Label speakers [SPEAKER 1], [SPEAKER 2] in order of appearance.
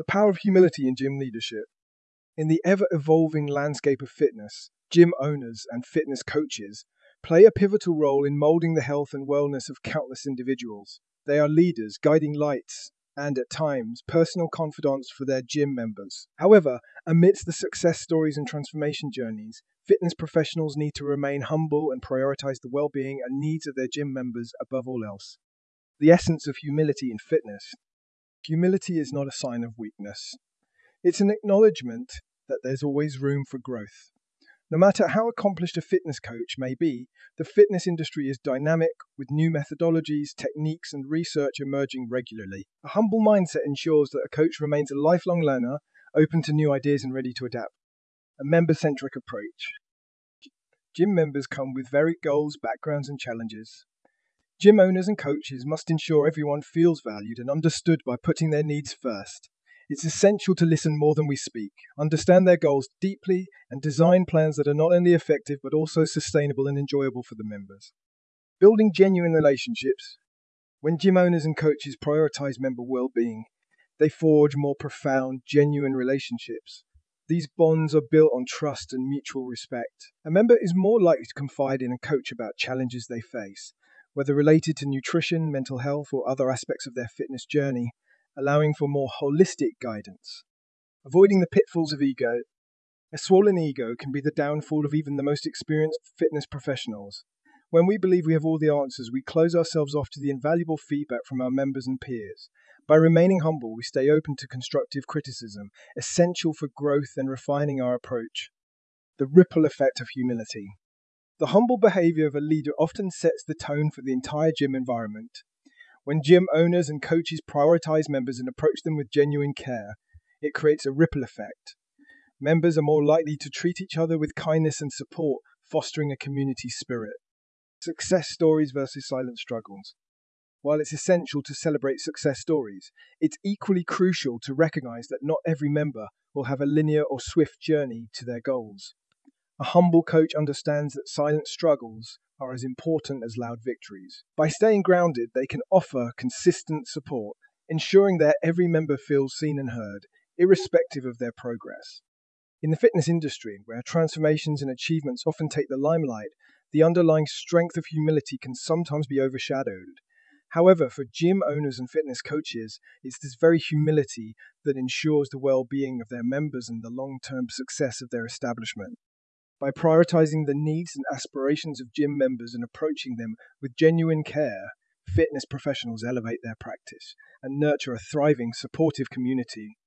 [SPEAKER 1] The power of humility in gym leadership. In the ever-evolving landscape of fitness, gym owners and fitness coaches play a pivotal role in molding the health and wellness of countless individuals. They are leaders, guiding lights, and at times, personal confidants for their gym members. However, amidst the success stories and transformation journeys, fitness professionals need to remain humble and prioritize the well-being and needs of their gym members above all else. The essence of humility in fitness. Humility is not a sign of weakness. It's an acknowledgement that there's always room for growth. No matter how accomplished a fitness coach may be, the fitness industry is dynamic, with new methodologies, techniques, and research emerging regularly. A humble mindset ensures that a coach remains a lifelong learner, open to new ideas and ready to adapt. A member-centric approach. Gym members come with varied goals, backgrounds, and challenges. Gym owners and coaches must ensure everyone feels valued and understood by putting their needs first. It's essential to listen more than we speak, understand their goals deeply, and design plans that are not only effective but also sustainable and enjoyable for the members. Building genuine relationships. When gym owners and coaches prioritize member well-being, they forge more profound, genuine relationships. These bonds are built on trust and mutual respect. A member is more likely to confide in a coach about challenges they face, whether related to nutrition, mental health, or other aspects of their fitness journey, allowing for more holistic guidance. Avoiding the pitfalls of ego. A swollen ego can be the downfall of even the most experienced fitness professionals. When we believe we have all the answers, we close ourselves off to the invaluable feedback from our members and peers. By remaining humble, we stay open to constructive criticism, essential for growth and refining our approach. The ripple effect of humility. The humble behavior of a leader often sets the tone for the entire gym environment. When gym owners and coaches prioritize members and approach them with genuine care, it creates a ripple effect. Members are more likely to treat each other with kindness and support, fostering a community spirit. Success stories versus silent struggles. While it's essential to celebrate success stories, it's equally crucial to recognize that not every member will have a linear or swift journey to their goals. A humble coach understands that silent struggles are as important as loud victories. By staying grounded, they can offer consistent support, ensuring that every member feels seen and heard, irrespective of their progress. In the fitness industry, where transformations and achievements often take the limelight, the underlying strength of humility can sometimes be overshadowed. However, for gym owners and fitness coaches, it's this very humility that ensures the well-being of their members and the long-term success of their establishment. By prioritizing the needs and aspirations of gym members and approaching them with genuine care, fitness professionals elevate their practice and nurture a thriving, supportive community.